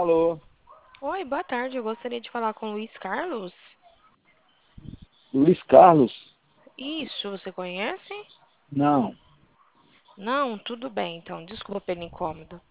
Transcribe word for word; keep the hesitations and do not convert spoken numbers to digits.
Alô, Oi, boa tarde. Eu gostaria de falar com o Luiz Carlos. Luiz Carlos? Isso, você conhece? Não. Não, tudo bem, então. Desculpa pelo incômodo.